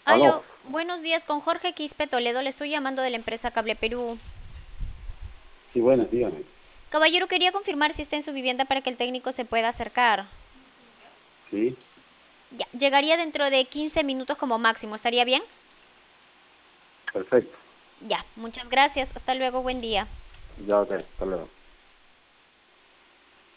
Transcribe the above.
Aló. Aló, buenos días, con Jorge Quispe Toledo, le estoy llamando de la empresa Cable Perú. Sí, buenas, dígame. Caballero, quería confirmar si está en su vivienda para que el técnico se pueda acercar. Sí, Ya, llegaría dentro de 15 minutos como máximo, ¿estaría bien? perfecto. Ya, muchas gracias, hasta luego, buen día. Ya, ok, hasta luego.